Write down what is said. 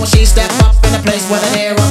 when she step up in the place where the hero